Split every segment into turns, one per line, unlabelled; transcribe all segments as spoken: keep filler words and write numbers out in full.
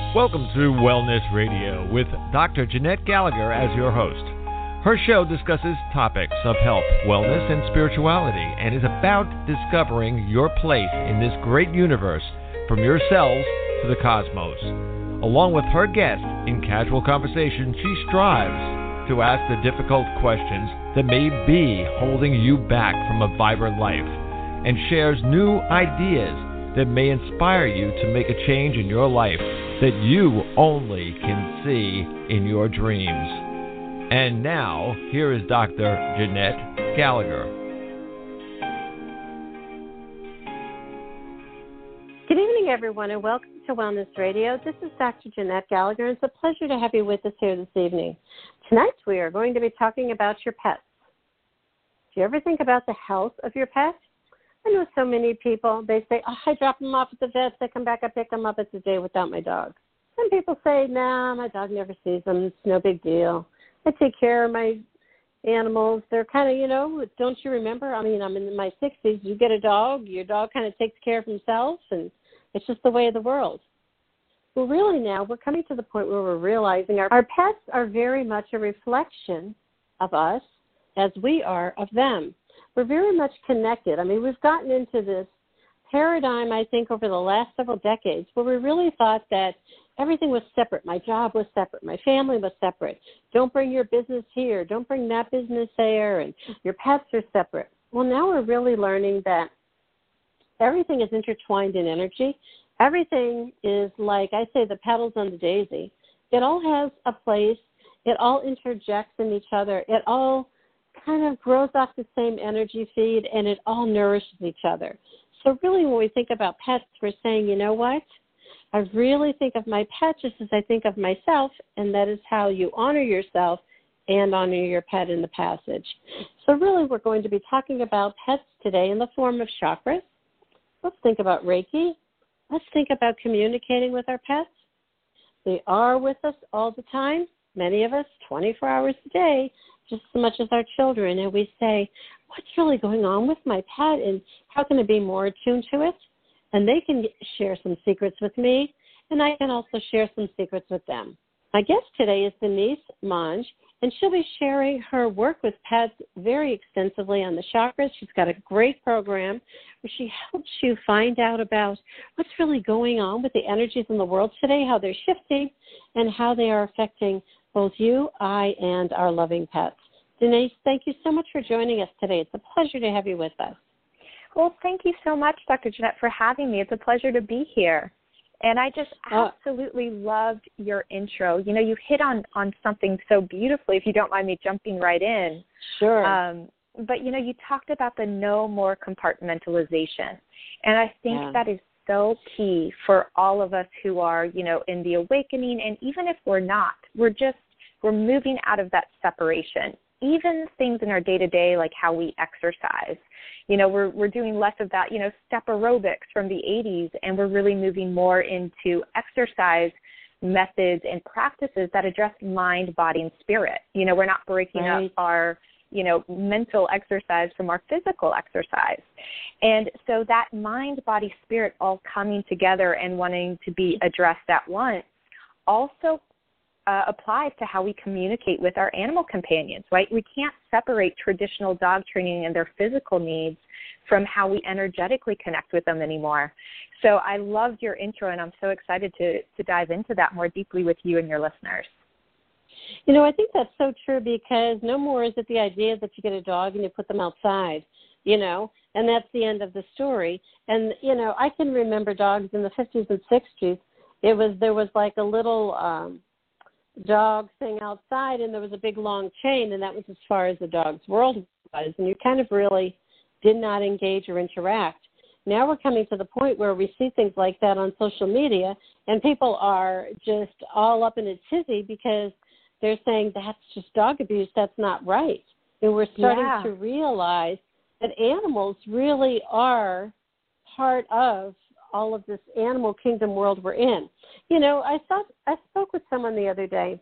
Welcome to Wellness Radio with Doctor Jeanette Gallagher as your host. Her show discusses topics of health, wellness, and spirituality, and is about discovering your place in this great universe from your cells to the cosmos. Along with her guests, in casual conversation, she strives to ask the difficult questions that may be holding you back from a vibrant life, and shares new ideas that may inspire you to make a change in your life that you only can see in your dreams. And now, here is Doctor Jeanette Gallagher.
Good evening, everyone, and welcome to Wellness Radio. This is Doctor Jeanette Gallagher, and it's a pleasure to have you with us here this evening. Tonight, we are going to be talking about your pets. Do you ever think about the health of your pet? I know so many people, they say, oh, I drop them off at the vets, I come back, I pick them up, it's a day without my dog. Some people say, nah, my dog never sees them, it's no big deal. I take care of my animals. They're kind of, you know, don't you remember? I mean, I'm in my sixties, you get a dog, your dog kind of takes care of himself, and it's just the way of the world. Well, really now, we're coming to the point where we're realizing our, our pets are very much a reflection of us as we are of them. We're very much connected. I mean, we've gotten into this paradigm, I think, over the last several decades where we really thought that everything was separate. My job was separate. My family was separate. Don't bring your business here. Don't bring that business there. And your pets are separate. Well, now we're really learning that everything is intertwined in energy. Everything is like, I say, the petals on the daisy. It all has a place. It all interjects in each other. It all kind of grows off the same energy feed, and it all nourishes each other. So really when we think about pets, we're saying, you know what? I really think of my pet just as I think of myself, and that is how you honor yourself and honor your pet in the passage. So really we're going to be talking about pets today in the form of chakras. Let's think about Reiki. Let's think about communicating with our pets. They are with us all the time, many of us twenty-four hours a day, just as much as our children, and we say, what's really going on with my pet, and how can I be more attuned to it? And they can share some secrets with me, and I can also share some secrets with them. My guest today is Denise Monge, and she'll be sharing her work with pets very extensively on the chakras. She's got a great program where she helps you find out about what's really going on with the energies in the world today, how they're shifting, and how they are affecting both you, I, and our loving pets. Denise, thank you so much for joining us today. It's a pleasure to have you with us.
Well, thank you so much, Doctor Jeanette, for having me. It's a pleasure to be here. And I just absolutely loved your intro. You know, you hit on, on something so beautifully, if you don't mind me jumping right in.
Sure.
Um, but, you know, you talked about the no more compartmentalization. And I think yeah. that is so key for all of us who are, you know, in the awakening. And even if we're not, we're just, we're moving out of that separation. Even things in our day-to-day, like how we exercise, you know, we're we're doing less of that, you know, step aerobics from the eighties, and we're really moving more into exercise methods and practices that address mind, body, and spirit. You know, we're not breaking right. up our, you know, mental exercise from our physical exercise. And so that mind, body, spirit all coming together and wanting to be addressed at once also Uh, applies to how we communicate with our animal companions, right? We can't separate traditional dog training and their physical needs from how we energetically connect with them anymore. So I loved your intro, and I'm so excited to, to dive into that more deeply with you and your listeners.
You know, I think that's so true, because no more is it the idea that you get a dog and you put them outside, you know, and that's the end of the story. And, you know, I can remember dogs in the fifties and sixties. It was, there was like a little um, dog thing outside, and there was a big long chain, and that was as far as the dog's world was, and you kind of really did not engage or interact. Now we're coming to the point where we see things like that on social media, and people are just all up in a tizzy because they're saying that's just dog abuse, that's not right. And we're starting
yeah.
to realize that animals really are part of all of this animal kingdom world we're in. You know, I thought I spoke with someone the other day,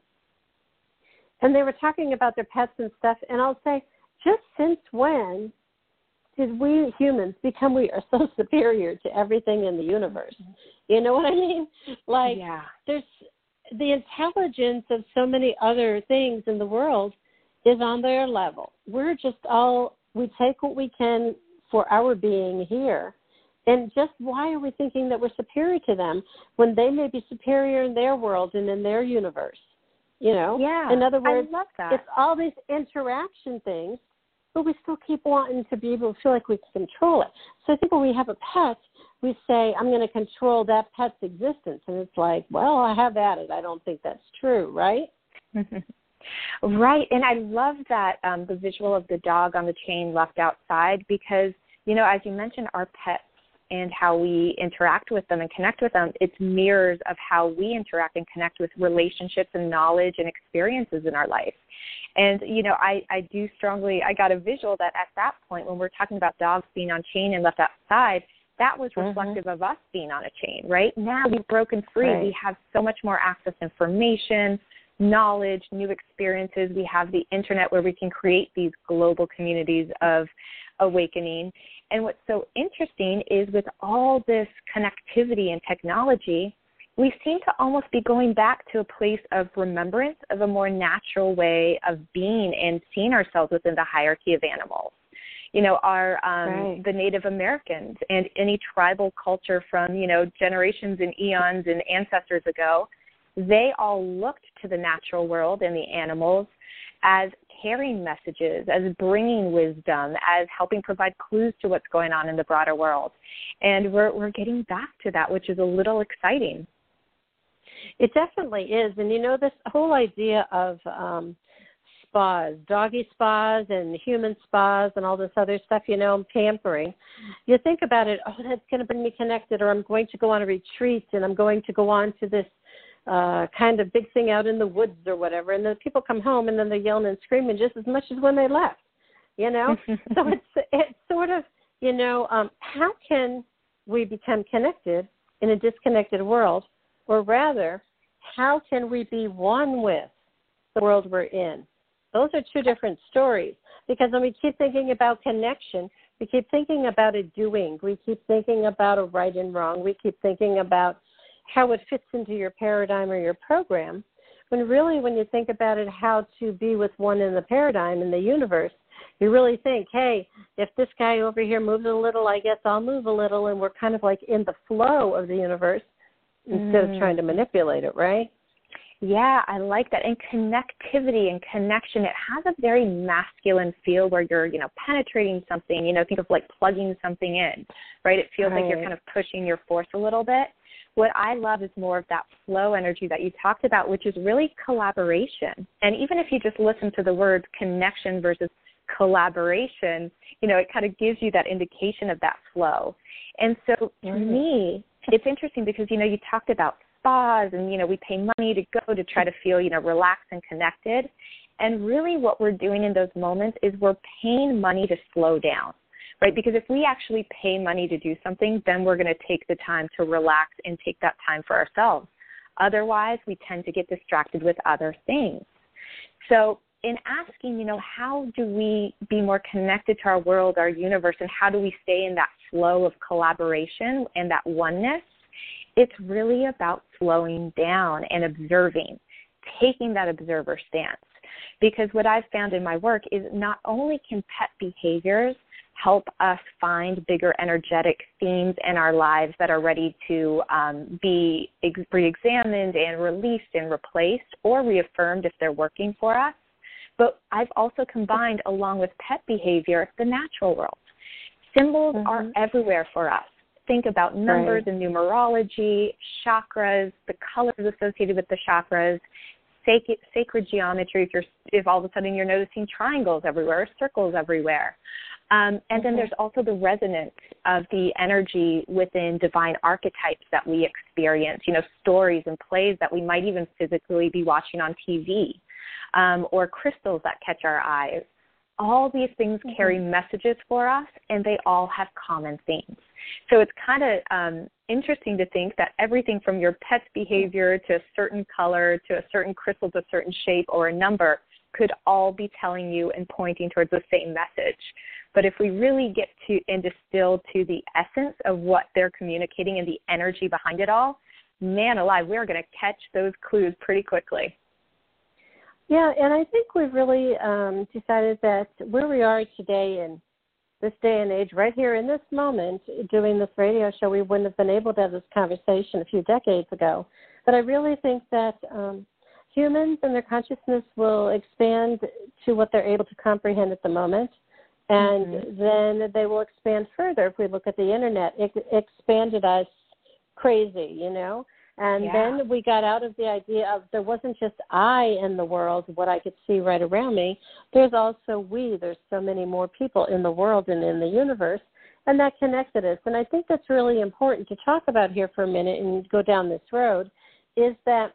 and they were talking about their pets and stuff, and I'll say, just since when did we humans become we are so superior to everything in the universe? You know what I mean? Like,
yeah.
there's the intelligence of so many other things in the world is on their level. We're just all, we take what we can for our being here. And just why are we thinking that we're superior to them when they may be superior in their world and in their universe? You know?
Yeah.
In other words,
I love that.
it's all these interaction things, but we still keep wanting to be able to feel like we can control it. So I think when we have a pet, we say, I'm going to control that pet's existence. And it's like, well, I have at it. I don't think that's true, right?
Right. And I love that um, the visual of the dog on the chain left outside because, you know, as you mentioned, our pets and how we interact with them and connect with them, it's mirrors of how we interact and connect with relationships and knowledge and experiences in our life. And, you know, I, I do strongly, I got a visual that at that point when we're talking about dogs being on chain and left outside, that was reflective mm-hmm. of us being on a chain, right? Now we've broken free. Right. We have so much more access to information, knowledge, new experiences. We have the internet where we can create these global communities of awakening. And what's so interesting is with all this connectivity and technology, we seem to almost be going back to a place of remembrance of a more natural way of being and seeing ourselves within the hierarchy of animals. You know, our um, right. the Native Americans and any tribal culture from, you know, generations and eons and ancestors ago, they all looked to the natural world and the animals as carrying messages, as bringing wisdom, as helping provide clues to what's going on in the broader world. And we're we're getting back to that, which is a little exciting.
It definitely is. And, you know, this whole idea of um, spas, doggy spas and human spas and all this other stuff, you know, pampering, you think about it, oh, that's going to bring me connected, or I'm going to go on a retreat and I'm going to go on to this uh, kind of big thing out in the woods or whatever. And then people come home and then they're yelling and screaming just as much as when they left, you know. So it's, it's sort of, you know, um, how can we become connected in a disconnected world? Or rather, how can we be one with the world we're in? Those are two different stories. Because when we keep thinking about connection, we keep thinking about a doing. We keep thinking about a right and wrong. We keep thinking about how it fits into your paradigm or your program. When really, when you think about it, how to be with one in the paradigm, in the universe, you really think, hey, if this guy over here moves a little, I guess I'll move a little, and we're kind of like in the flow of the universe instead mm. of trying to manipulate it, right?
Yeah, I like that. And connectivity and connection, it has a very masculine feel where you're, you know, penetrating something, you know, think of like plugging something in, right? It feels right. like you're kind of pushing your force a little bit. What I love is more of that flow energy that you talked about, which is really collaboration. And even if you just listen to the words connection versus collaboration, you know, it kind of gives you that indication of that flow. And so to mm-hmm. me, it's interesting because, you know, you talked about spas and, you know, we pay money to go to try to feel, you know, relaxed and connected. And really what we're doing in those moments is we're paying money to slow down, right? Because if we actually pay money to do something, then we're going to take the time to relax and take that time for ourselves. Otherwise, we tend to get distracted with other things. So in asking, you know, how do we be more connected to our world, our universe, and how do we stay in that flow of collaboration and that oneness, it's really about slowing down and observing, taking that observer stance. Because what I've found in my work is not only can pet behaviors help us find bigger energetic themes in our lives that are ready to um, be ex- re-examined and released and replaced or reaffirmed if they're working for us, but I've also combined, along with pet behavior, the natural world. Symbols mm-hmm. are everywhere for us. Think about numbers right. and numerology, chakras, the colors associated with the chakras, sacred, sacred geometry, if, you're, if all of a sudden you're noticing triangles everywhere, circles everywhere. Um, and mm-hmm. then there's also the resonance of the energy within divine archetypes that we experience, you know, stories and plays that we might even physically be watching on T V. Um, or crystals that catch our eyes. All these things mm-hmm. carry messages for us, and they all have common themes. So it's kind of um, interesting to think that everything from your pet's behavior to a certain color to a certain crystal to a certain shape or a number could all be telling you and pointing towards the same message, But if we really get to and distill to the essence of what they're communicating and the energy behind it all, man alive, we're going to catch those clues pretty quickly.
Yeah, and I think we've really um, decided that where we are today in this day and age, right here in this moment, doing this radio show, we wouldn't have been able to have this conversation a few decades ago. But I really think that um, humans and their consciousness will expand to what they're able to comprehend at the moment, and mm-hmm. then they will expand further. If we look at the Internet, it expanded us crazy, you know? And yeah. then we got out of the idea of there wasn't just I in the world, what I could see right around me. There's also we. There's so many more people in the world and in the universe, and that connected us. And I think that's really important to talk about here for a minute and go down this road, is that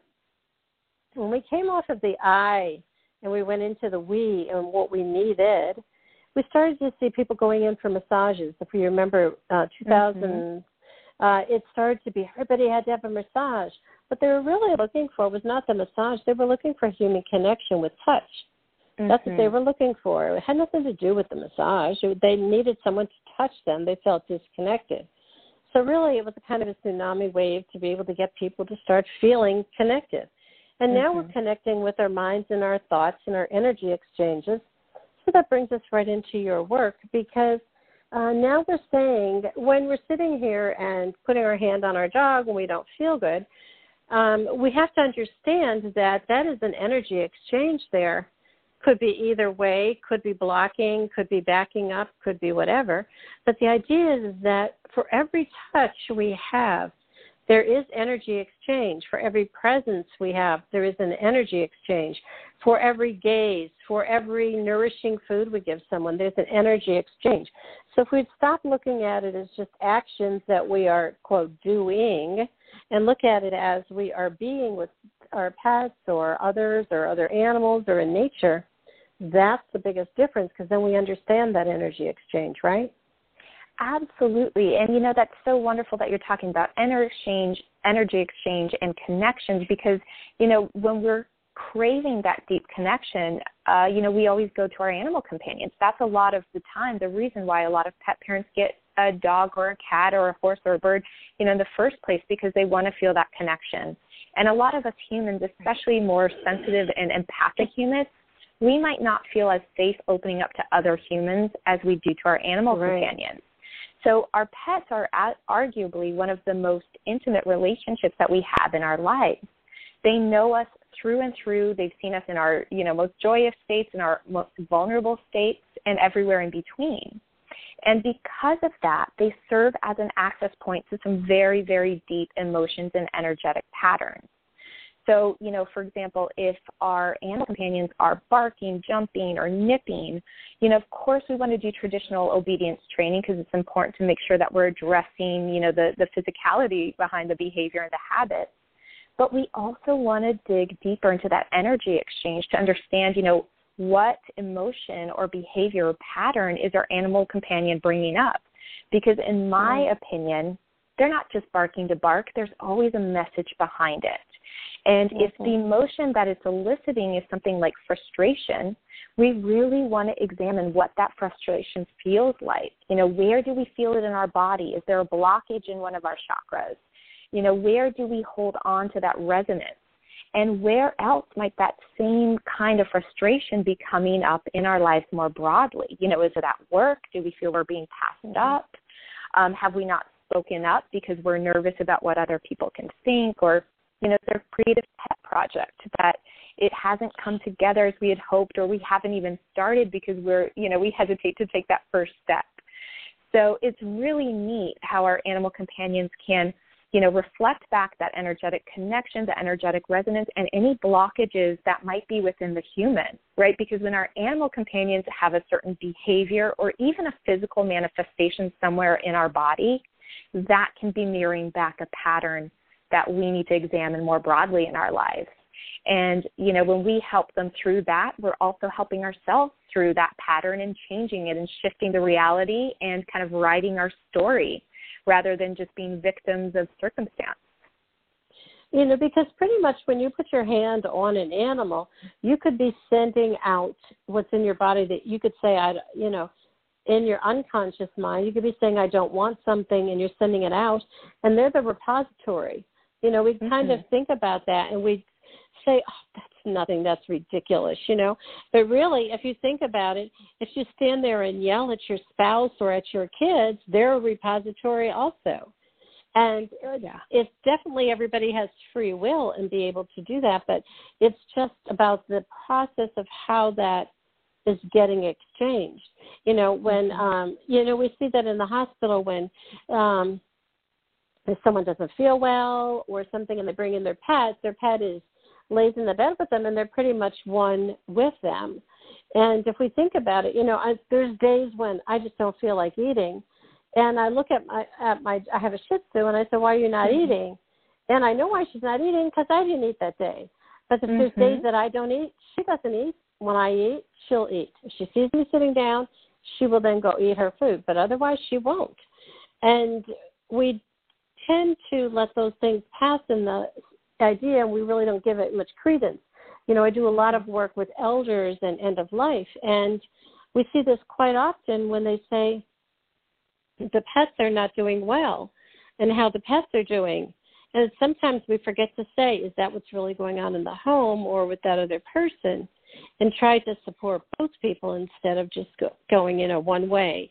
when we came off of the I and we went into the we and what we needed, we started to see people going in for massages. If you remember uh, two thousand, mm-hmm. Uh, it started to be everybody had to have a massage. What they were really looking for was not the massage. They were looking for human connection with touch. Mm-hmm. That's what they were looking for. It had nothing to do with the massage. They needed someone to touch them. They felt disconnected. So really it was a kind of a tsunami wave to be able to get people to start feeling connected. And mm-hmm. now we're connecting with our minds and our thoughts and our energy exchanges. So that brings us right into your work, because Uh, now we're saying when we're sitting here and putting our hand on our dog when we don't feel good, um, we have to understand that that is an energy exchange there. Could be either way, could be blocking, could be backing up, could be whatever. But the idea is that for every touch we have, there is energy exchange. For every presence we have, there is an energy exchange. For every gaze, for every nourishing food we give someone, there's an energy exchange. So if we'd stop looking at it as just actions that we are, quote, doing, and look at it as we are being with our pets or others or other animals or in nature, that's the biggest difference, because then we understand that energy exchange, right?
Absolutely. And, you know, that's so wonderful that you're talking about energy exchange, energy exchange and connections, because, you know, when we're craving that deep connection, uh, you know, we always go to our animal companions. That's a lot of the time the reason why a lot of pet parents get a dog or a cat or a horse or a bird, you know, in the first place, because they want to feel that connection. And a lot of us humans, especially more sensitive and empathic humans, we might not feel as safe opening up to other humans as we do to our animal right. companions. So our pets are arguably one of the most intimate relationships that we have in our lives. They know us through and through. They've seen us in our, you know, most joyous states, in our most vulnerable states, and everywhere in between. And because of that, they serve as an access point to some very, very deep emotions and energetic patterns. So, you know, for example, if our animal companions are barking, jumping, or nipping, you know, of course we want to do traditional obedience training, because it's important to make sure that we're addressing, you know, the, the physicality behind the behavior and the habits. But we also want to dig deeper into that energy exchange to understand, you know, what emotion or behavior or pattern is our animal companion bringing up. Because in my mm-hmm. opinion, they're not just barking to bark. There's always a message behind it. And mm-hmm. if the emotion that it's eliciting is something like frustration, we really want to examine what that frustration feels like. You know, where do we feel it in our body? Is there a blockage in one of our chakras? You know, where do we hold on to that resonance? And where else might that same kind of frustration be coming up in our lives more broadly? You know, is it at work? Do we feel we're being passed up? Um, have we not spoken up because we're nervous about what other people can think? Or, you know, is there a creative pet project that it hasn't come together as we had hoped, or we haven't even started because we're, you know, we hesitate to take that first step. So it's really neat how our animal companions can, you know, reflect back that energetic connection, the energetic resonance, and any blockages that might be within the human, right? Because when our animal companions have a certain behavior or even a physical manifestation somewhere in our body, that can be mirroring back a pattern that we need to examine more broadly in our lives. And, you know, when we help them through that, we're also helping ourselves through that pattern and changing it and shifting the reality and kind of writing our story, rather than just being victims of circumstance.
You know, because pretty much when you put your hand on an animal, you could be sending out what's in your body that you could say, I, you know, in your unconscious mind. You could be saying, I don't want something, and you're sending it out, and they're the repository. You know, we mm-hmm. kind of think about that, and we say, oh, that's nothing, that's ridiculous, you know. But really, if you think about it, if you stand there and yell at your spouse or at your kids, they're a repository also. And yeah. it's definitely everybody has free will and be able to do that, but it's just about the process of how that is getting exchanged. You know, when, um, you know, we see that in the hospital when um, if someone doesn't feel well or something and they bring in their pet, their pet is lays in the bed with them and they're pretty much one with them. And if we think about it, you know, I, there's days when I just don't feel like eating. And I look at my, at my, I have a Shih Tzu, and I said, why are you not mm-hmm. eating? And I know why she's not eating, because I didn't eat that day. But if mm-hmm. there's days that I don't eat, she doesn't eat. When I eat, she'll eat. If she sees me sitting down, she will then go eat her food. But otherwise, she won't. And we tend to let those things pass in the idea, and we really don't give it much credence. You know, I do a lot of work with elders and end of life, and we see this quite often when they say, the pets are not doing well, and how the pets are doing. And sometimes we forget to say, is that what's really going on in the home or with that other person? And try to support both people instead of just go, going in a one way.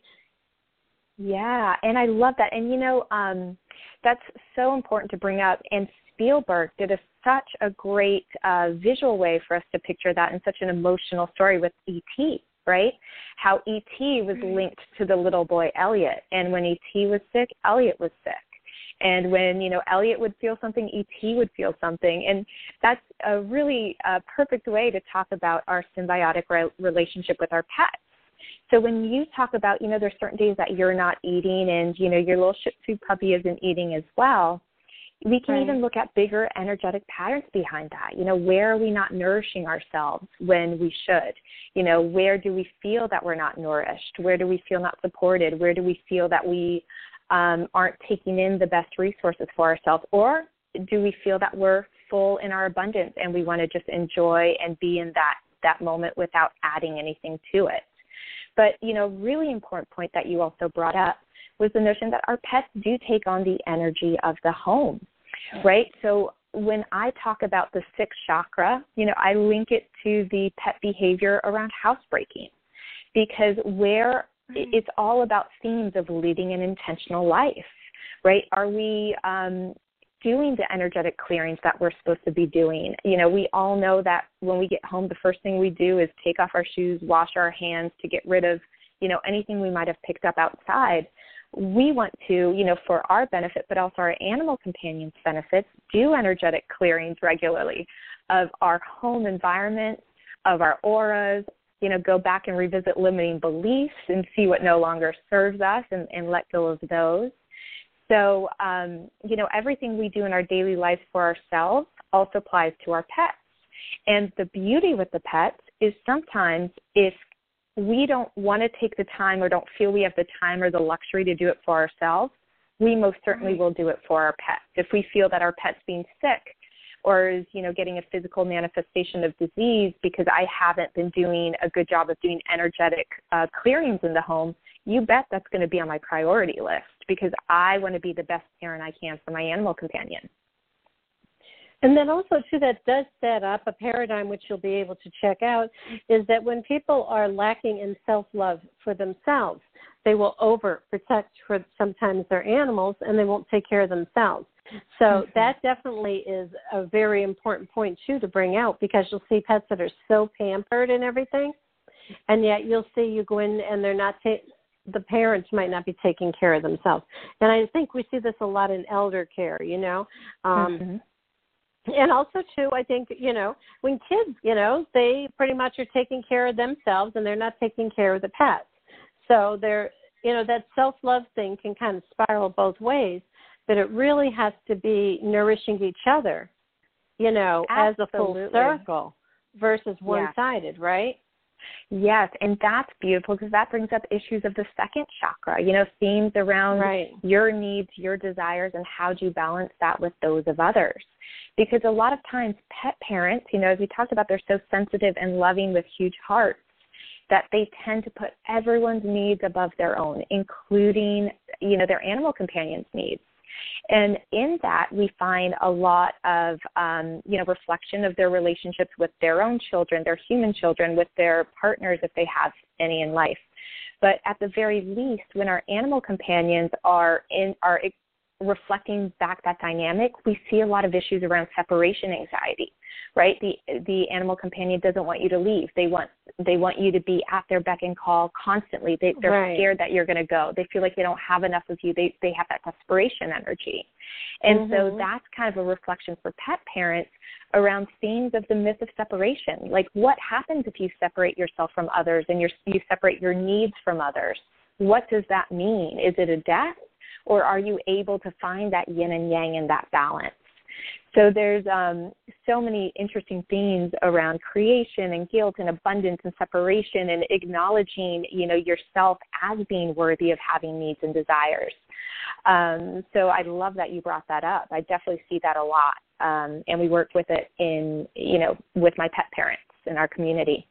Yeah, and I love that. And, you know, um, that's so important to bring up. And Spielberg did a, such a great uh, visual way for us to picture that in such an emotional story with E T, right? How E T was linked to the little boy Elliot. And when E T was sick, Elliot was sick. And when, you know, Elliot would feel something, E T would feel something. And that's a really uh, perfect way to talk about our symbiotic re- relationship with our pets. So when you talk about, you know, there's certain days that you're not eating and, you know, your little Shih Tzu puppy isn't eating as well, we can right. even look at bigger energetic patterns behind that. You know, where are we not nourishing ourselves when we should? You know, where do we feel that we're not nourished? Where do we feel not supported? Where do we feel that we um, aren't taking in the best resources for ourselves? Or do we feel that we're full in our abundance and we want to just enjoy and be in that, that moment without adding anything to it? But, you know, really important point that you also brought up was the notion that our pets do take on the energy of the home, right? So when I talk about the sixth chakra, you know, I link it to the pet behavior around housebreaking, because where it's all about themes of leading an intentional life, right? Are we um, doing the energetic clearings that we're supposed to be doing? You know, we all know that when we get home, the first thing we do is take off our shoes, wash our hands to get rid of, you know, anything we might have picked up outside. We want to, you know, for our benefit, but also our animal companions' benefits, do energetic clearings regularly of our home environment, of our auras, you know, go back and revisit limiting beliefs and see what no longer serves us and, and let go of those. So, um, you know, everything we do in our daily lives for ourselves also applies to our pets. And the beauty with the pets is sometimes if we don't want to take the time or don't feel we have the time or the luxury to do it for ourselves, we most certainly will do it for our pets. If we feel that our pet's being sick or is, you know, getting a physical manifestation of disease because I haven't been doing a good job of doing energetic uh, clearings in the home, you bet that's going to be on my priority list because I want to be the best parent I can for my animal companion.
And then also, too, that does set up a paradigm which you'll be able to check out, is that when people are lacking in self-love for themselves, they will overprotect for sometimes their animals, and they won't take care of themselves. So mm-hmm. that definitely is a very important point, too, to bring out, because you'll see pets that are so pampered and everything, and yet you'll see you go in and they're not ta- the parents might not be taking care of themselves. And I think we see this a lot in elder care, you know. Um, mm-hmm. And also, too, I think, you know, when kids, you know, they pretty much are taking care of themselves and they're not taking care of the pets. So they're, you know, that self-love thing can kind of spiral both ways, but it really has to be nourishing each other, you know, Absolutely. As a full circle versus one-sided, yeah. right?
Yes, and that's beautiful because that brings up issues of the second chakra, you know, themes around right. your needs, your desires, and how do you balance that with those of others. Because a lot of times pet parents, you know, as we talked about, they're so sensitive and loving with huge hearts that they tend to put everyone's needs above their own, including, you know, their animal companions' needs. And in that, we find a lot of, um, you know, reflection of their relationships with their own children, their human children, with their partners if they have any in life. But at the very least, when our animal companions are in are reflecting back that dynamic, we see a lot of issues around separation anxiety, right? The the animal companion doesn't want you to leave. They want they want you to be at their beck and call constantly. They, they're right. scared that you're going to go. They feel like they don't have enough of you. They they have that desperation energy. And mm-hmm. so that's kind of a reflection for pet parents around themes of the myth of separation. Like, what happens if you separate yourself from others and you're, you separate your needs from others? What does that mean? Is it a death? Or are you able to find that yin and yang in that balance? So there's um, so many interesting themes around creation and guilt and abundance and separation and acknowledging, you know, yourself as being worthy of having needs and desires. Um, so I love that you brought that up. I definitely see that a lot. Um, and we worked with it in, you know, with my pet parents in our community.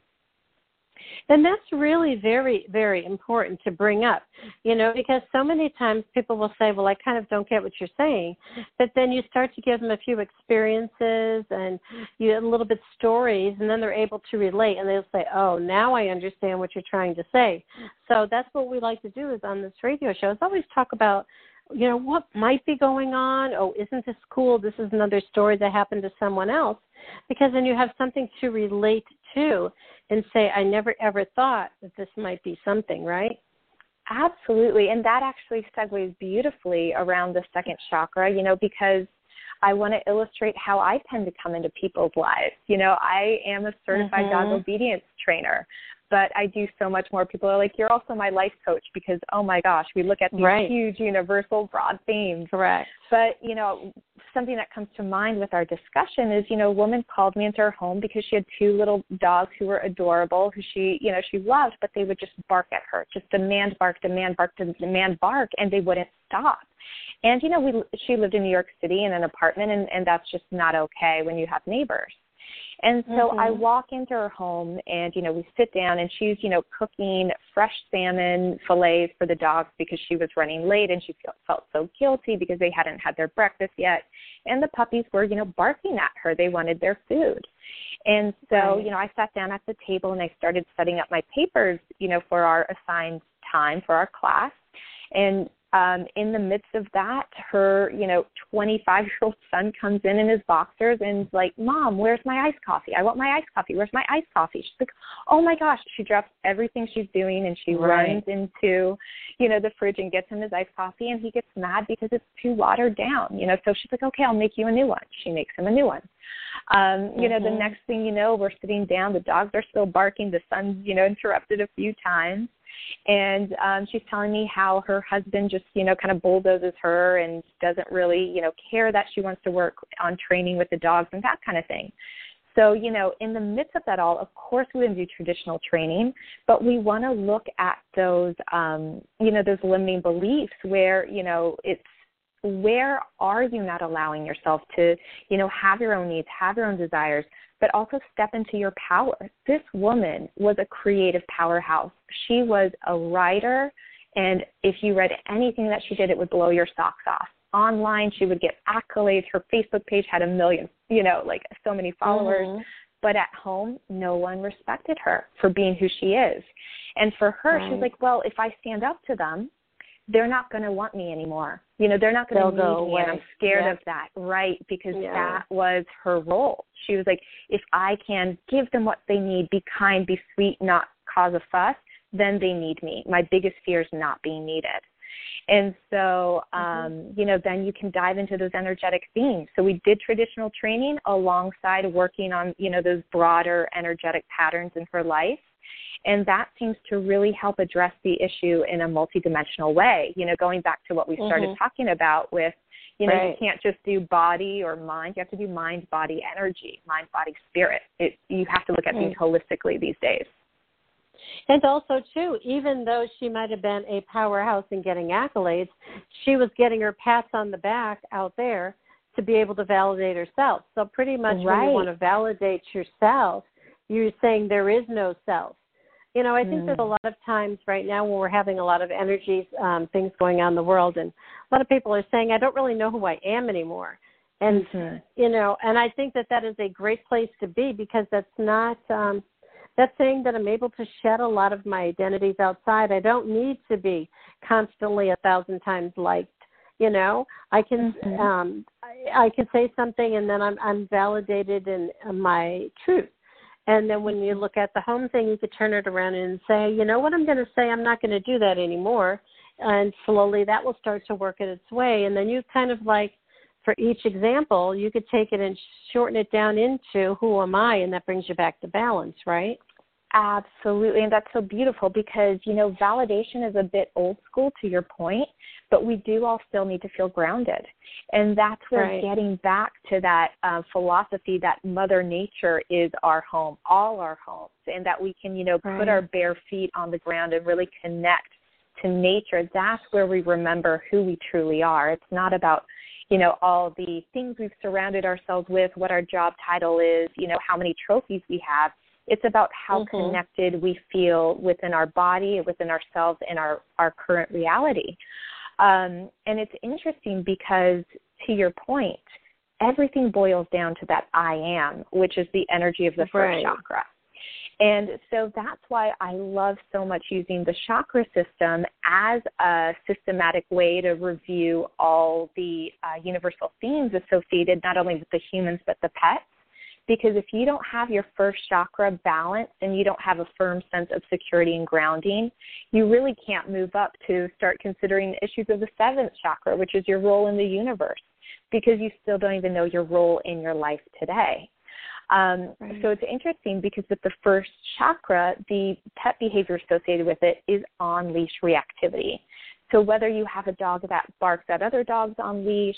And that's really very, very important to bring up, you know, because so many times people will say, well, I kind of don't get what you're saying. But then you start to give them a few experiences and you a little bit stories, and then they're able to relate. And they'll say, oh, now I understand what you're trying to say. So that's what we like to do is on this radio show is always talk about, you know, what might be going on. Oh, isn't this cool? This is another story that happened to someone else. Because then you have something to relate to and say, I never ever thought that this might be something, right?
Absolutely. And that actually segues beautifully around the second chakra, you know, because I want to illustrate how I tend to come into people's lives. You know, I am a certified mm-hmm. dog obedience trainer, but I do so much more. People are like, you're also my life coach because, oh, my gosh, we look at these right. huge, universal, broad themes.
Correct.
But, you know, something that comes to mind with our discussion is, you know, a woman called me into her home because she had two little dogs who were adorable, who she, you know, she loved, but they would just bark at her, just demand bark, demand bark, demand bark, and they wouldn't stop. And, you know, we she lived in New York City in an apartment, and, and that's just not okay when you have neighbors. And so mm-hmm. I walk into her home and, you know, we sit down and she's, you know, cooking fresh salmon fillets for the dogs because she was running late and she felt, felt so guilty because they hadn't had their breakfast yet. And the puppies were, you know, barking at her. They wanted their food. And so, right. you know, I sat down at the table and I started setting up my papers, you know, for our assigned time for our class. And Um, in the midst of that, her, you know, twenty-five-year-old son comes in in his boxers and is like, Mom, where's my iced coffee? I want my iced coffee. Where's my iced coffee? She's like, oh, my gosh. She drops everything she's doing and she right. runs into, you know, the fridge and gets him his iced coffee, and he gets mad because it's too watered down, you know. So she's like, okay, I'll make you a new one. She makes him a new one. Um, you mm-hmm. know, the next thing you know, we're sitting down. The dogs are still barking. The son's, you know, interrupted a few times. And um, she's telling me how her husband just, you know, kind of bulldozes her and doesn't really, you know, care that she wants to work on training with the dogs and that kind of thing. So, you know, in the midst of that all, of course, we wouldn't do traditional training, but we want to look at those, um, you know, those limiting beliefs where, you know, it's, where are you not allowing yourself to, you know, have your own needs, have your own desires, but also step into your power? This woman was a creative powerhouse. She was a writer, and if you read anything that she did, it would blow your socks off. Online, she would get accolades. Her Facebook page had a million, you know, like so many followers. Mm-hmm. But at home, no one respected her for being who she is. And for her, right. she's like, well, if I stand up to them, they're not going to want me anymore. You know, they're not going to need
go
me,
away.
and I'm scared
yep.
of that, right? Because
yeah.
that was her role. She was like, if I can give them what they need, be kind, be sweet, not cause a fuss, then they need me. My biggest fear is not being needed. And so, um, mm-hmm. you know, then you can dive into those energetic themes. So we did traditional training alongside working on, you know, those broader energetic patterns in her life. And that seems to really help address the issue in a multidimensional way, you know, going back to what we started mm-hmm. talking about with, you know, right. you can't just do body or mind. You have to do mind, body, energy, mind, body, spirit. It, you have to look at things holistically these days.
And also, too, even though she might have been a powerhouse in getting accolades, she was getting her pats on the back out there to be able to validate herself. So pretty much
right.
when you want to validate yourself, you're saying there is no self. You know, I think mm. there's a lot of times right now when we're having a lot of energies, um, things going on in the world, and a lot of people are saying, I don't really know who I am anymore. And, mm-hmm. you know, and I think that that is a great place to be, because that's not, um, that's saying that I'm able to shed a lot of my identities outside. I don't need to be constantly a thousand times liked. You know, I can mm-hmm. um, I, I can say something, and then I'm I'm validated in, in my truth. And then when you look at the home thing, you could turn it around and say, you know what, I'm going to say, I'm not going to do that anymore. And slowly that will start to work in its way. And then you kind of like, for each example, you could take it and shorten it down into who am I, and that brings you back to balance, right?
Absolutely, and that's so beautiful, because, you know, validation is a bit old school, to your point, but we do all still need to feel grounded. And that's where right. getting back to that uh, philosophy that Mother Nature is our home, all our homes, and that we can, you know, right. put our bare feet on the ground and really connect to nature. That's where we remember who we truly are. It's not about, you know, all the things we've surrounded ourselves with, what our job title is, you know, how many trophies we have. It's about how mm-hmm. connected we feel within our body, within ourselves, and our, our current reality. Um, and it's interesting because, to your point, everything boils down to that I am, which is the energy of the first right. chakra. And so that's why I love so much using the chakra system as a systematic way to review all the uh, universal themes associated not only with the humans but the pets. Because if you don't have your first chakra balanced and you don't have a firm sense of security and grounding, you really can't move up to start considering the issues of the seventh chakra, which is your role in the universe, because you still don't even know your role in your life today. Um, right. So it's interesting because with the first chakra, the pet behavior associated with it is on-leash reactivity. So whether you have a dog that barks at other dogs on leash,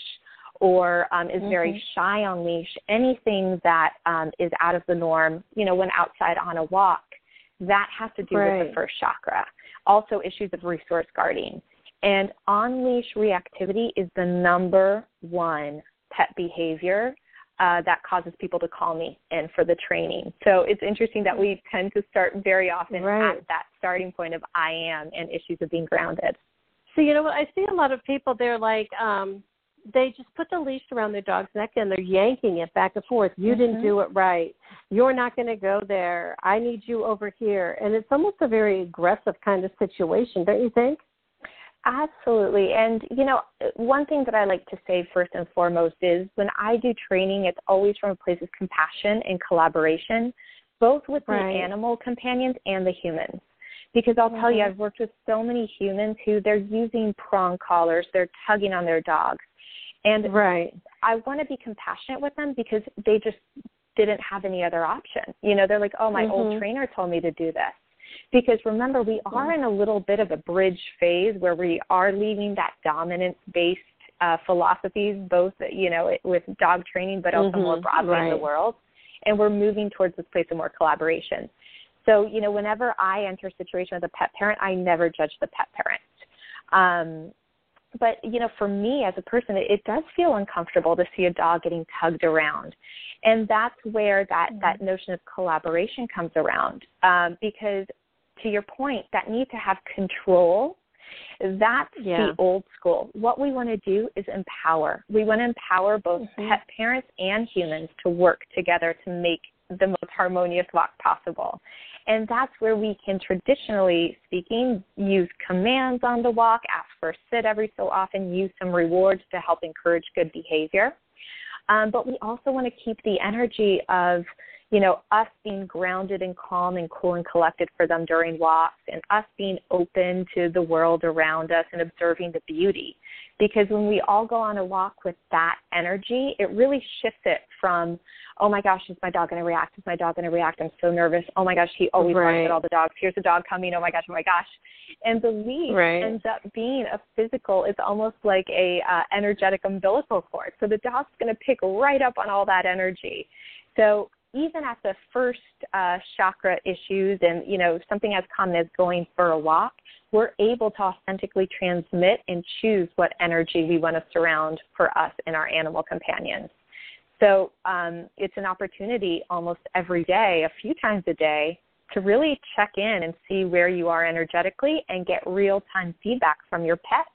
or um, is mm-hmm. very shy on leash, anything that um, is out of the norm, you know, when outside on a walk, that has to do right. with the first chakra. Also issues of resource guarding. And on-leash reactivity is the number one pet behavior uh, that causes people to call me in for the training. So it's interesting that we tend to start very often right. at that starting point of I am and issues of being grounded.
So, you know what, I see a lot of people, they're like, um, they just put the leash around their dog's neck and they're yanking it back and forth. You mm-hmm. didn't do it right. You're not going to go there. I need you over here. And it's almost a very aggressive kind of situation, don't you think?
Absolutely. And, you know, one thing that I like to say first and foremost is when I do training, it's always from a place of compassion and collaboration, both with right. the animal companions and the humans. Because I'll mm-hmm. tell you, I've worked with so many humans who they're using prong collars, they're tugging on their dogs. And right. I want to be compassionate with them because they just didn't have any other option. You know, they're like, oh, my mm-hmm. old trainer told me to do this. Because remember, we are in a little bit of a bridge phase where we are leaving that dominance-based uh, philosophies, both, you know, with dog training, but also mm-hmm. more broadly right. in the world. And we're moving towards this place of more collaboration. So, you know, whenever I enter a situation with a pet parent, I never judge the pet parent. Um, but, you know, for me as a person, it, it does feel uncomfortable to see a dog getting tugged around. And that's where that, mm-hmm. that notion of collaboration comes around. Um, because, to your point, that need to have control, that's yeah. the old school. What we want to do is empower. We want to empower both mm-hmm. pet parents and humans to work together to make the most harmonious walk possible. And that's where we can, traditionally speaking, use commands on the walk, ask for a sit every so often, use some rewards to help encourage good behavior. Um, but we also want to keep the energy of, you know, us being grounded and calm and cool and collected for them during walks, and us being open to the world around us and observing the beauty. Because when we all go on a walk with that energy, it really shifts it from, oh my gosh, is my dog going to react? Is my dog going to react? I'm so nervous. Oh my gosh, he always
right.
barks at all the dogs. Here's a dog coming. Oh my gosh, oh my gosh. And the leash right. ends up being a physical, it's almost like a uh, energetic umbilical cord. So the dog's going to pick right up on all that energy. So even at the first uh, chakra issues and, you know, something as common as going for a walk, we're able to authentically transmit and choose what energy we want to surround for us and our animal companions. So um, it's an opportunity almost every day, a few times a day, to really check in and see where you are energetically and get real-time feedback from your pet.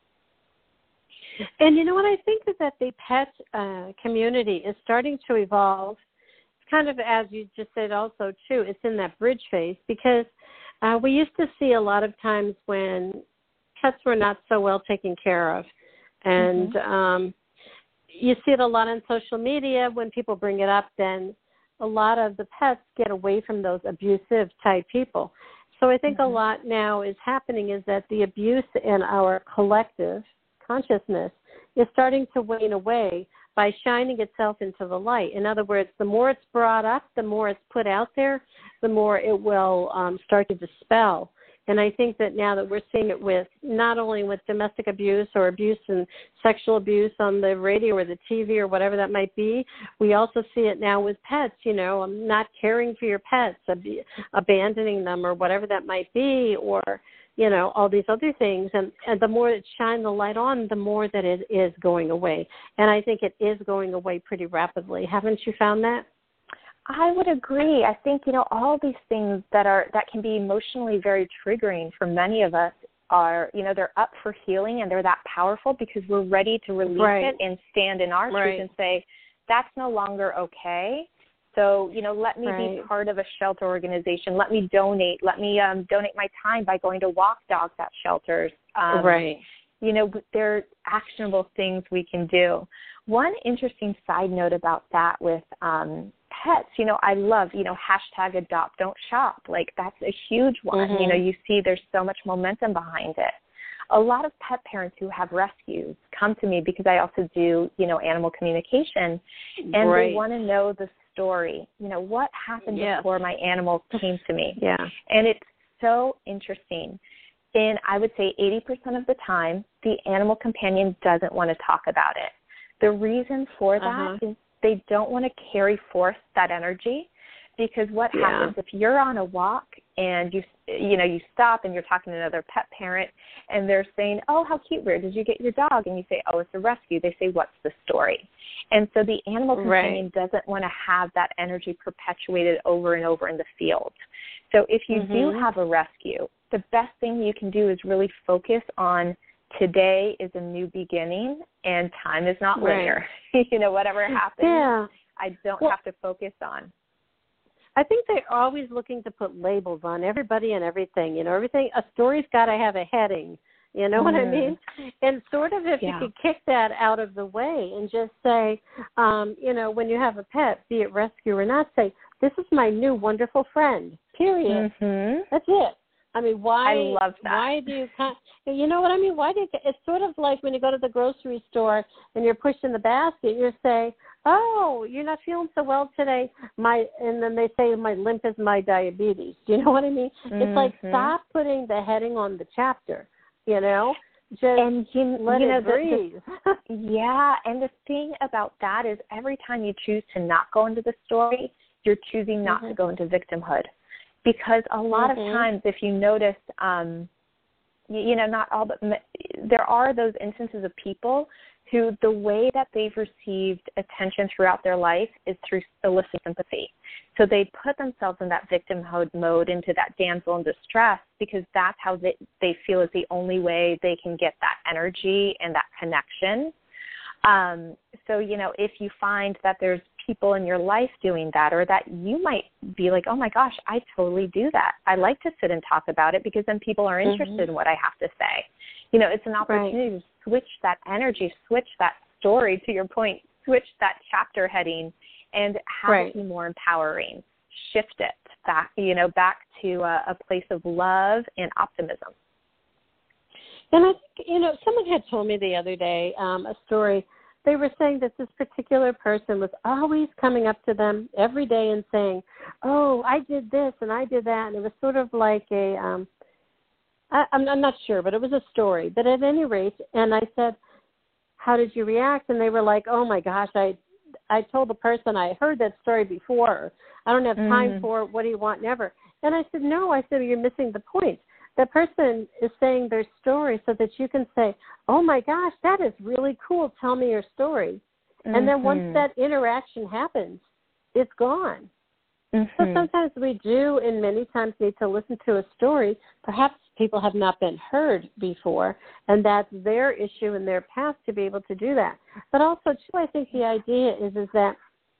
And you know what I think is that the pet uh, community is starting to evolve. It's kind of, as you just said also, too, it's in that bridge phase, because uh, we used to see a lot of times when pets were not so well taken care of. And mm-hmm. um, you see it a lot on social media. When people bring it up, then a lot of the pets get away from those abusive type people. So I think mm-hmm. a lot now is happening is that the abuse in our collective consciousness is starting to wane away by shining itself into the light. In other words, the more it's brought up, the more it's put out there, the more it will um, start to dispel. And I think that now that we're seeing it with not only with domestic abuse or abuse and sexual abuse on the radio or the T V or whatever that might be, we also see it now with pets, you know, um, not caring for your pets, ab- abandoning them or whatever that might be, or, you know, all these other things. And, and the more it shines the light on, the more that it is going away. And I think it is going away pretty rapidly. Haven't you found that?
I would agree. I think, you know, all these things that are that can be emotionally very triggering for many of us are, you know, they're up for healing, and they're that powerful because we're ready to release right. it and stand in our
right.
truth and say, that's no longer okay. So, you know, let me right. be part of a shelter organization. Let me donate. Let me um, donate my time by going to walk dogs at shelters. Um,
right.
You know, there are actionable things we can do. One interesting side note about that with um, pets, you know, I love, you know, hashtag adopt, don't shop. Like, that's a huge one. Mm-hmm. You know, you see there's so much momentum behind it. A lot of pet parents who have rescues come to me because I also do, you know, animal communication, and right. they want to know the story. You know, what happened yes. before my animal came to me?
Yeah.
And it's so interesting. And I would say eighty percent of the time, the animal companion doesn't want to talk about it. The reason for that uh-huh. is they don't want to carry forth that energy, because what yeah. happens if you're on a walk and you you know you stop and you're talking to another pet parent and they're saying, oh, how cute, where did you get your dog? And you say, oh, it's a rescue. They say, what's the story? And so the animal companion right. doesn't want to have that energy perpetuated over and over in the field. So if you mm-hmm. do have a rescue, the best thing you can do is really focus on today is a new beginning, and time is not linear. Right. You know, whatever happens,
yeah.
I don't
well,
have to focus on.
I think they're always looking to put labels on everybody and everything. You know, everything, a story's got to have a heading. You know mm. what I mean? And sort of if yeah. you could kick that out of the way and just say, um, you know, when you have a pet, be it rescue or not, say, this is my new wonderful friend, period.
Mm-hmm.
That's it. I mean, why?
I love that.
Why do you? You know what I mean? Why do you? It's sort of like when you go to the grocery store and you're pushing the basket. You say, "Oh, you're not feeling so well today." My and then they say, "My limp is my diabetes." Do you know what I mean? Mm-hmm. It's like stop putting the heading on the chapter. You know, just
and you,
let
you know,
it breathe.
The, the, yeah, and the thing about that is every time you choose to not go into the story, you're choosing not mm-hmm. to go into victimhood. Because a lot mm-hmm. of times, if you notice, um, you, you know, not all, but there are those instances of people who the way that they've received attention throughout their life is through illicit sympathy. So they put themselves in that victimhood mode, into that damsel in distress, because that's how they, they feel is the only way they can get that energy and that connection. Um, so, you know, if you find that there's people in your life doing that, or that you might be like, oh my gosh, I totally do that. I like to sit and talk about it because then people are interested mm-hmm. in what I have to say. You know, it's an opportunity right. to switch that energy, switch that story, to your point, switch that chapter heading and have right. it be more empowering. Shift it back, you know, back to a, a place of love and optimism.
And I think, you know, someone had told me the other day um, a story. They were saying that this particular person was always coming up to them every day and saying, oh, I did this and I did that. And it was sort of like a, um, I, I'm, I'm not sure, but it was a story. But at any rate, and I said, how did you react? And they were like, oh, my gosh, I I told the person I heard that story before. I don't have time mm. for it. What do you want? Never. And I said, no. I said, you're missing the point. That person is saying their story so that you can say, oh, my gosh, that is really cool. Tell me your story. Mm-hmm. And then once that interaction happens, it's gone.
Mm-hmm.
So sometimes we do, and many times need to listen to a story. Perhaps people have not been heard before, and that's their issue in their past to be able to do that. But also, too, I think the idea is is that,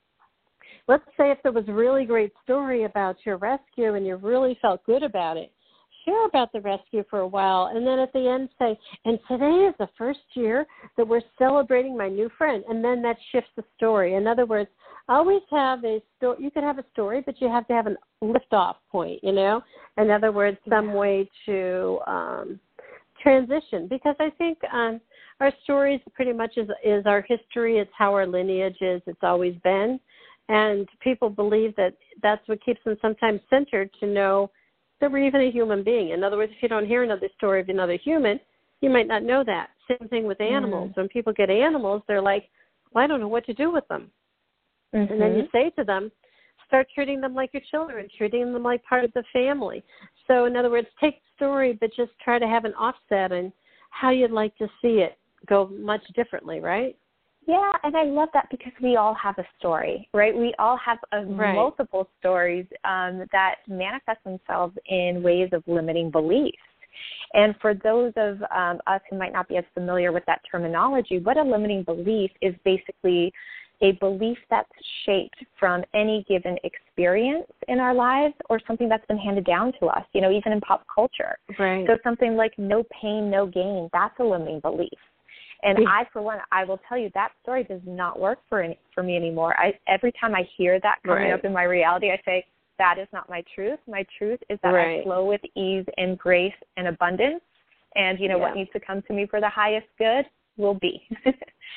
let's say if there was a really great story about your rescue and you really felt good about it, share about the rescue for a while, and then at the end say, and today is the first year that we're celebrating my new friend, and then that shifts the story. In other words, always have a story. You could have a story, but you have to have a lift-off point, you know? In other words, some
yeah.
way to um, transition, because I think um, our stories pretty much is, is our history. It's how our lineage is. It's always been. And people believe that that's what keeps them sometimes centered, to know that we're even a human being. In other words, if you don't hear another story of another human, you might not know that. Same thing with animals. Mm. When people get animals, they're like, well, I don't know what to do with them. Mm-hmm. And then you say to them, start treating them like your children, treating them like part of the family. So in other words, take the story, but just try to have an offset in how you'd like to see it go much differently, right?
Yeah, and I love that, because we all have a story, right? We all have a,
right.
multiple stories um, that manifest themselves in ways of limiting beliefs. And for those of um, us who might not be as familiar with that terminology, what a limiting belief is basically a belief that's shaped from any given experience in our lives, or something that's been handed down to us, you know, even in pop culture.
Right.
So something like no pain, no gain, that's a limiting belief. And yeah. I, for one, I will tell you that story does not work for any, for me anymore. I, every time I hear that coming
right.
up in my reality, I say, that is not my truth. My truth is that
right.
I flow with ease and grace and abundance. And, you know,
yeah.
what needs to come to me for the highest good will be. so,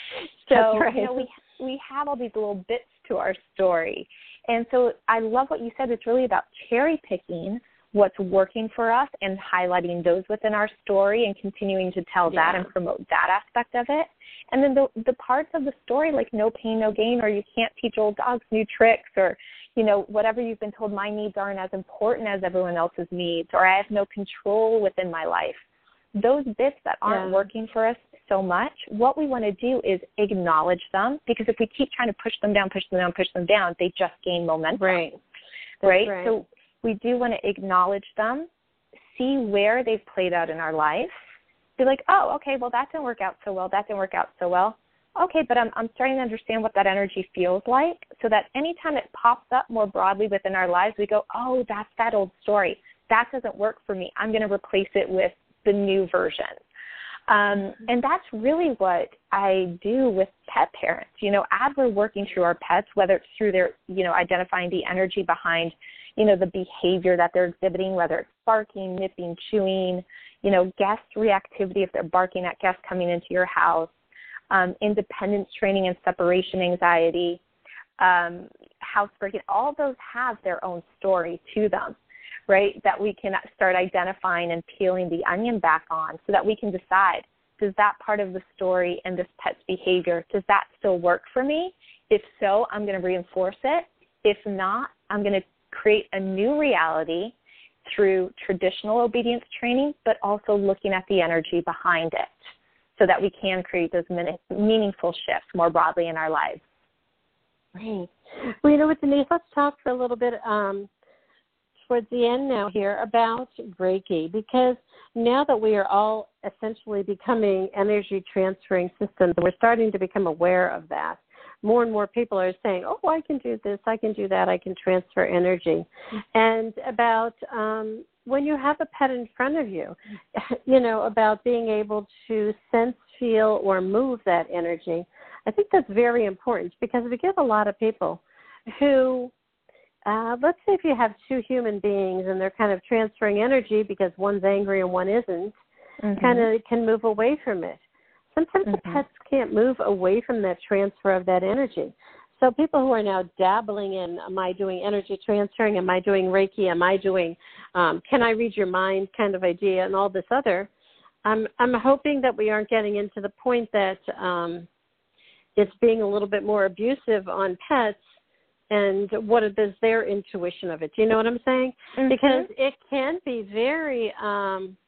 That's right.
you know, we we have all these little bits to our story. And so I love what you said. It's really about cherry picking what's working for us and highlighting those within our story and continuing to tell
yeah.
that and promote that aspect of it. And then the the parts of the story, like no pain, no gain, or you can't teach old dogs new tricks, or, you know, whatever you've been told, my needs aren't as important as everyone else's needs, or I have no control within my life. Those bits that aren't
yeah.
working for us so much, what we want to do is acknowledge them, because if we keep trying to push them down, push them down, push them down, they just gain momentum.
Right.
Right?
right.
So we do want to acknowledge them, see where they've played out in our life, be like, oh, okay, well, that didn't work out so well, that didn't work out so well. Okay, but I'm I'm starting to understand what that energy feels like, so that anytime it pops up more broadly within our lives, we go, oh, that's that old story. That doesn't work for me. I'm going to replace it with the new version. Um, and that's really what I do with pet parents. You know, as we're working through our pets, whether it's through their, you know, identifying the energy behind, you know, the behavior that they're exhibiting, whether it's barking, nipping, chewing, you know, guest reactivity if they're barking at guests coming into your house, um, independence training and separation anxiety, um, housebreaking, all those have their own story to them, right, that we can start identifying and peeling the onion back on, so that we can decide, does that part of the story and this pet's behavior, does that still work for me? If so, I'm going to reinforce it. If not, I'm going to create a new reality through traditional obedience training, but also looking at the energy behind it, so that we can create those meaningful shifts more broadly in our lives.
Right. Well, you know what, Denise, let's talk for a little bit um, towards the end now here about Reiki, because now that we are all essentially becoming energy transferring systems, we're starting to become aware of that. More and more people are saying, oh, I can do this, I can do that, I can transfer energy. And about um, when you have a pet in front of you, you know, about being able to sense, feel, or move that energy. I think that's very important, because we get a lot of people who, uh, let's say if you have two human beings and they're kind of transferring energy because one's angry and one isn't, mm-hmm. kind of can move away from it. Sometimes mm-hmm. the pets can't move away from that transfer of that energy. So people who are now dabbling in, am I doing energy transferring? Am I doing Reiki? Am I doing, um, can I read your mind kind of idea and all this other? I'm, I'm hoping that we aren't getting into the point that um, it's being a little bit more abusive on pets, and what is their intuition of it. Do you know what I'm saying? Mm-hmm. Because it can be very um,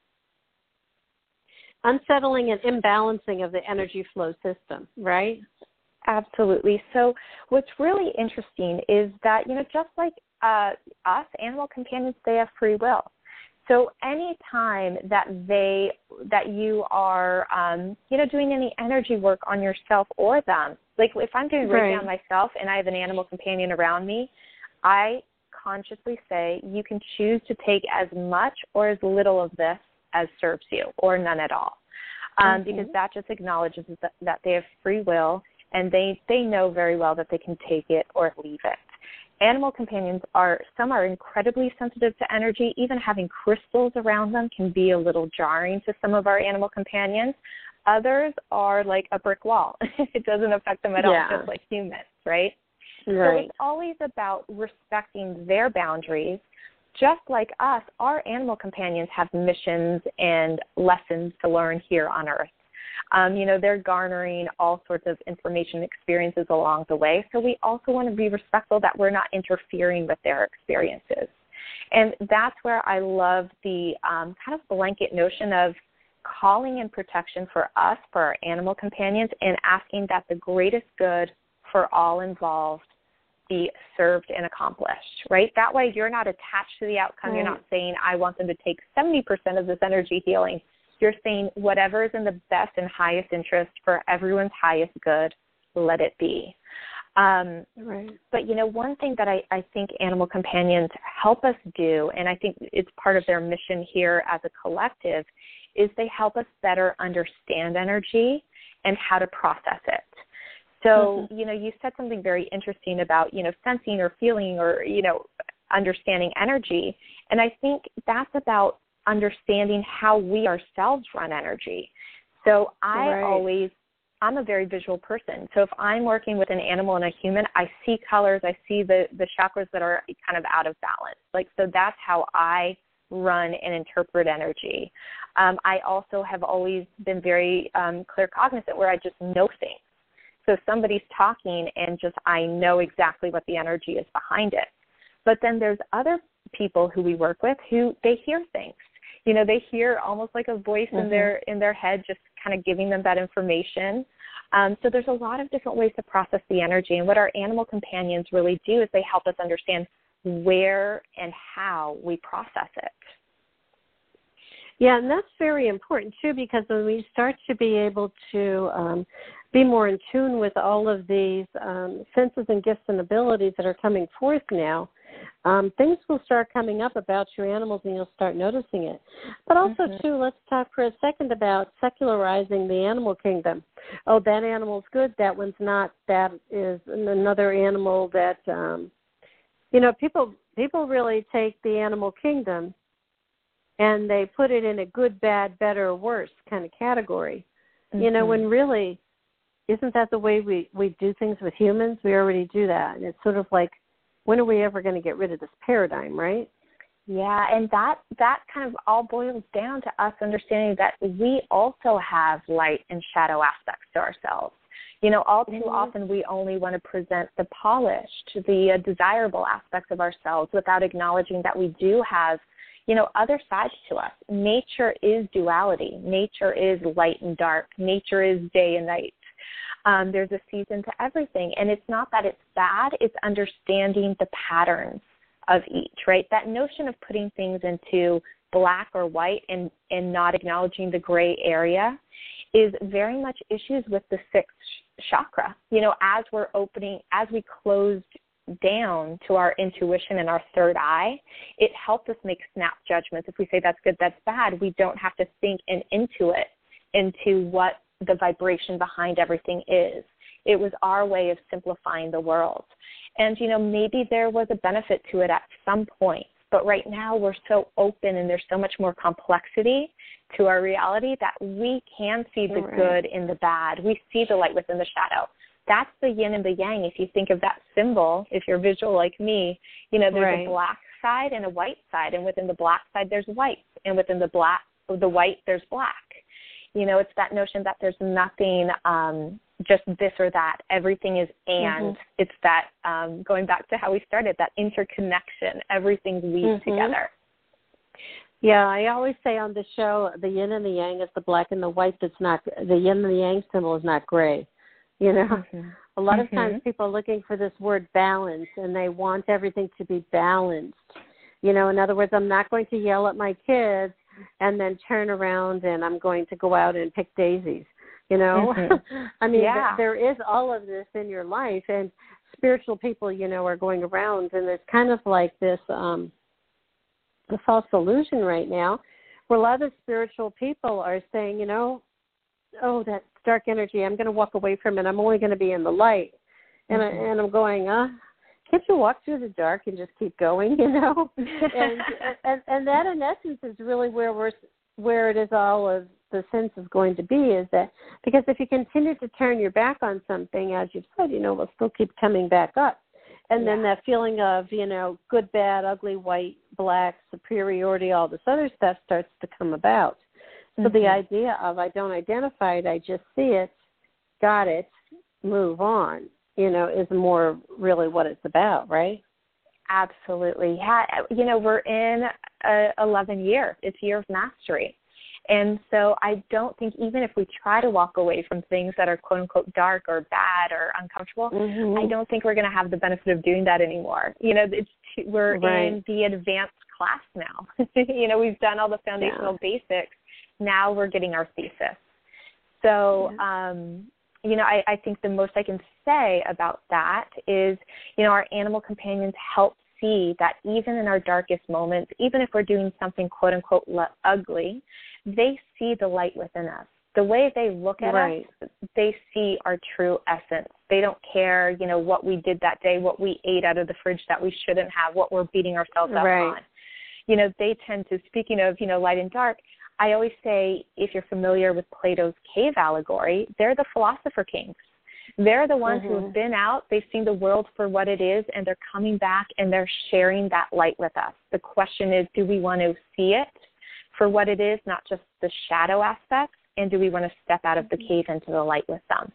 unsettling and imbalancing of the energy flow system, right?
Absolutely. So what's really interesting is that, you know, just like uh, us, animal companions, they have free will. So any time that they, that you are, um, you know, doing any energy work on yourself or them, like if I'm doing right down myself and I have an animal companion around me, I consciously say you can choose to take as much or as little of this as serves you, or none at all, um, mm-hmm. because that just acknowledges that, that they have free will, and they, they know very well that they can take it or leave it. Animal companions are, some are incredibly sensitive to energy. Even having crystals around them can be a little jarring to some of our animal companions. Others are like a brick wall. It doesn't affect them at yeah. all, just like humans, right?
Right.
So it's always about respecting their boundaries. Just like us, our animal companions have missions and lessons to learn here on Earth. Um, you know, they're garnering all sorts of information experiences along the way. So we also want to be respectful that we're not interfering with their experiences. And that's where I love the um, kind of blanket notion of calling in protection for us, for our animal companions, and asking that the greatest good for all involved be served and accomplished, right? That way you're not attached to the outcome. Right. You're not saying, I want them to take seventy percent of this energy healing. You're saying whatever is in the best and highest interest for everyone's highest good, let it be. Um,
right.
But, you know, one thing that I, I think animal companions help us do, and I think it's part of their mission here as a collective, is they help us better understand energy and how to process it. So, mm-hmm. you know, you said something very interesting about, you know, sensing or feeling or, you know, understanding energy. And I think that's about understanding how we ourselves run energy. So I
right.
always, I'm a very visual person. So if I'm working with an animal and a human, I see colors, I see the, the chakras that are kind of out of balance. Like, so that's how I run and interpret energy. Um, I also have always been very um, claircognizant, where I just know things. So somebody's talking and just I know exactly what the energy is behind it. But then there's other people who we work with who they hear things. You know, they hear almost like a voice mm-hmm. in their in their head, just kind of giving them that information. Um, so there's a lot of different ways to process the energy. And what our animal companions really do is they help us understand where and how we process it.
Yeah, and that's very important, too, because when we start to be able to um, be more in tune with all of these um, senses and gifts and abilities that are coming forth now, um, things will start coming up about your animals and you'll start noticing it. But also, mm-hmm. too, let's talk for a second about secularizing the animal kingdom. Oh, that animal's good, that one's not, that is another animal that, um, you know, people people really take the animal kingdom and they put it in a good, bad, better, or worse kind of category. Mm-hmm. You know, when really, isn't that the way we, we do things with humans? We already do that. And it's sort of like, when are we ever going to get rid of this paradigm, right?
Yeah, and that, that kind of all boils down to us understanding that we also have light and shadow aspects to ourselves. You know, all too mm-hmm. often we only want to present the polished, the uh, desirable aspects of ourselves without acknowledging that we do have, you know, other sides to us. Nature is duality. Nature is light and dark. Nature is day and night. Um, there's a season to everything. And it's not that it's bad. It's understanding the patterns of each, right? That notion of putting things into black or white and, and not acknowledging the gray area is very much issues with the sixth chakra. You know, as we're opening, as we closed down to our intuition and our third eye, it helps us make snap judgments. If we say that's good, that's bad, we don't have to think and into it, into what the vibration behind everything is. It was our way of simplifying the world. And, you know, maybe there was a benefit to it at some point, but right now we're so open and there's so much more complexity to our reality that we can see the right. good in the bad. We see the light within the shadow. That's the yin and the yang. If you think of that symbol, if you're visual like me, you know, there's right. a black side and a white side, and within the black side there's white, and within the black, the white there's black. You know, it's that notion that there's nothing um, just this or that. Everything is and. Mm-hmm. It's that, um, going back to how we started, that interconnection. Everything weaves mm-hmm. together.
Yeah, I always say on the show, the yin and the yang is the black and the white that's not, the yin and the yang symbol is not gray. You know, mm-hmm. A lot
mm-hmm.
of times people are looking for this word balance, and they want everything to be balanced. You know, in other words, I'm not going to yell at my kids and then turn around and I'm going to go out and pick daisies. You know,
mm-hmm.
I mean,
yeah.
th- there is all of this in your life, and spiritual people, you know, are going around, and there's kind of like this um, a false illusion right now where a lot of spiritual people are saying, you know, oh, that dark energy, I'm going to walk away from it. I'm only going to be in the light. And,
mm-hmm.
I, and I'm going, uh, can't you walk through the dark and just keep going, you know? and, and and that, in essence, is really where we're where it is all of the sense is going to be, is that because if you continue to turn your back on something, as you've said, you know, we'll still keep coming back up. And
yeah.
then that feeling of, you know, good, bad, ugly, white, black, superiority, all this other stuff starts to come about. So mm-hmm. the idea of I don't identify it, I just see it, got it, move on, you know, is more really what it's about, right?
Absolutely. Yeah. You know, we're in a eleven year. It's year of mastery. And so I don't think even if we try to walk away from things that are quote unquote dark or bad or uncomfortable, mm-hmm. I don't think we're going to have the benefit of doing that anymore. You know, it's too, we're right. in the advanced class now. You know, we've done all the foundational yeah. basics. Now we're getting our thesis. So, yeah. um, you know, I, I think the most I can say about that is, you know, our animal companions help see that even in our darkest moments, even if we're doing something quote unquote le- ugly, they see the light within us. The way they look at
right.
us, they see our true essence. They don't care, you know, what we did that day, what we ate out of the fridge that we shouldn't have, what we're beating ourselves up
right.
on. You know, they tend to, speaking of, you know, light and dark, I always say, if you're familiar with Plato's cave allegory, they're the philosopher kings. They're the ones mm-hmm. who have been out, they've seen the world for what it is, and they're coming back and they're sharing that light with us. The question is, do we want to see it for what it is, not just the shadow aspects, and do we want to step out of the cave into the light with them?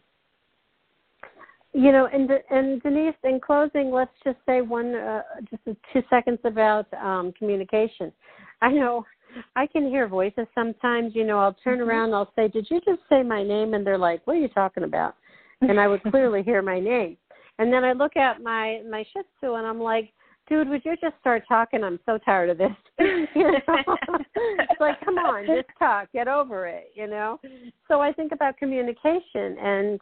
You know, and and Denise, in closing, let's just say one, uh, just two seconds about um, communication. I know I can hear voices sometimes. You know, I'll turn mm-hmm. around, I'll say, "Did you just say my name?" And they're like, "What are you talking about?" And I would clearly hear my name. And then I look at my my Shih Tzu, and I'm like, "Dude, would you just start talking? I'm so tired of this." You know? It's like, come on, just talk, get over it. You know. So I think about communication and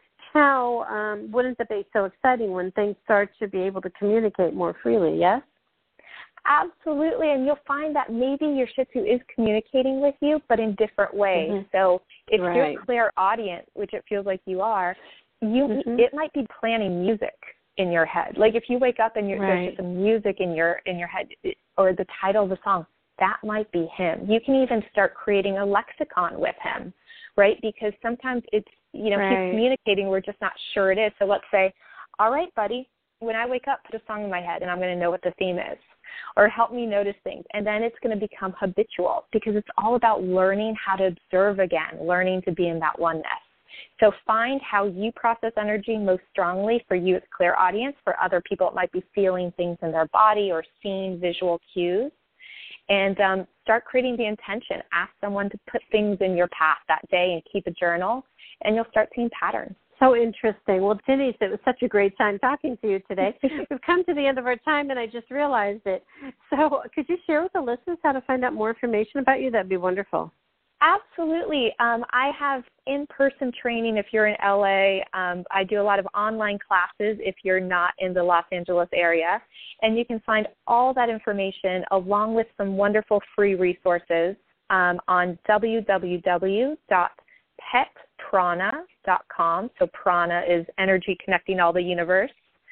how um, wouldn't it be so exciting when things start to be able to communicate more freely, yes?
Absolutely, and you'll find that maybe your Shih Tzu is communicating with you, but in different ways. Mm-hmm. So if right. you're a clairaudient, which it feels like you are, you mm-hmm. it might be planning music in your head. Like if you wake up and you're, right. there's just some music in your in your head, or the title of the song, that might be him. You can even start creating a lexicon with him, right? Because sometimes it's, you know,
right.
he's communicating, we're just not sure it is. So let's say, all right, buddy, when I wake up, put a song in my head, and I'm going to know what the theme is. Or help me notice things. And then it's going to become habitual because it's all about learning how to observe again, learning to be in that oneness. So find how you process energy most strongly. For you, it's clairaudience. For other people, it might be feeling things in their body or seeing visual cues. And um, start creating the intention. Ask someone to put things in your path that day and keep a journal, and you'll start seeing patterns.
So interesting. Well, Denise, it was such a great time talking to you today. We've come to the end of our time, and I just realized it. So could you share with the listeners how to find out more information about you? That'd be wonderful.
Absolutely. Um, I have in-person training if you're in L A. Um, I do a lot of online classes if you're not in the Los Angeles area. And you can find all that information along with some wonderful free resources um, on w w w dot pet prana dot com. So prana is energy connecting all the universe.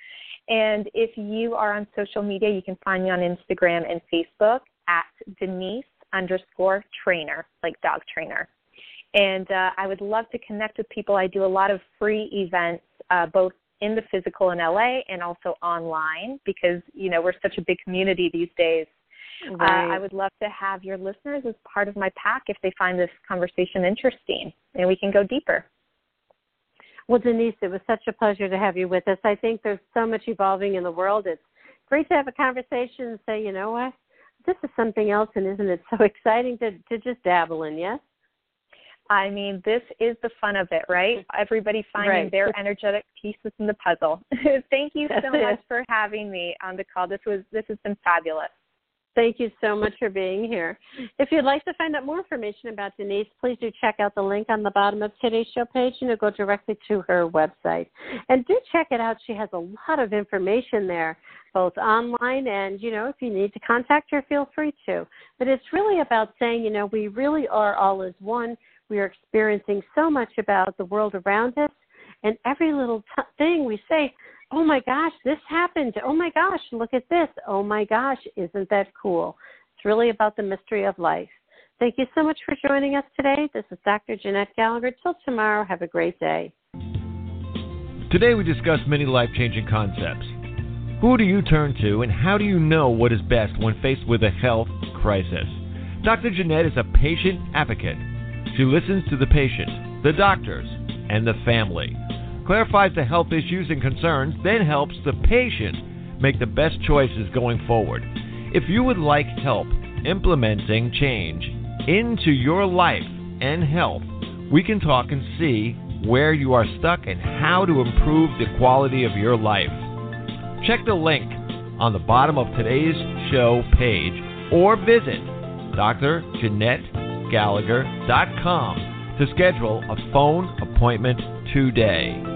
And if you are on social media, you can find me on Instagram and Facebook at Denise underscore trainer, like dog trainer. And uh, I would love to connect with people. I do a lot of free events, uh, both in the physical in L A and also online because, you know, we're such a big community these days. Right. Uh, I would love to have your listeners as part of my pack if they find this conversation interesting, and we can go deeper.
Well, Denise, it was such a pleasure to have you with us. I think there's so much evolving in the world. It's great to have a conversation and say, you know what, this is something else, and isn't it so exciting to, to just dabble in, yes?
I mean, this is the fun of it, right? Everybody finding
right.
their energetic pieces in the puzzle. Thank you
That's
so much
it.
for having me on the call. This was this has been fabulous.
Thank you so much for being here. If you'd like to find out more information about Denise, please do check out the link on the bottom of today's show page and it'll go directly to her website. And do check it out. She has a lot of information there, both online and, you know, if you need to contact her, feel free to. But it's really about saying, you know, we really are all as one. We are experiencing so much about the world around us, and every little t- thing we say, oh, my gosh, this happened. Oh, my gosh, look at this. Oh, my gosh, isn't that cool? It's really about the mystery of life. Thank you so much for joining us today. This is Doctor Jeanette Gallagher. Till tomorrow, have a great day.
Today we discussed many life-changing concepts. Who do you turn to, and how do you know what is best when faced with a health crisis? Doctor Jeanette is a patient advocate. She listens to the patient, the doctors, and the family, clarifies the health issues and concerns, then helps the patient make the best choices going forward. If you would like help implementing change into your life and health, we can talk and see where you are stuck and how to improve the quality of your life. Check the link on the bottom of today's show page or visit Dr Jeanette Gallagher dot com to schedule a phone appointment today.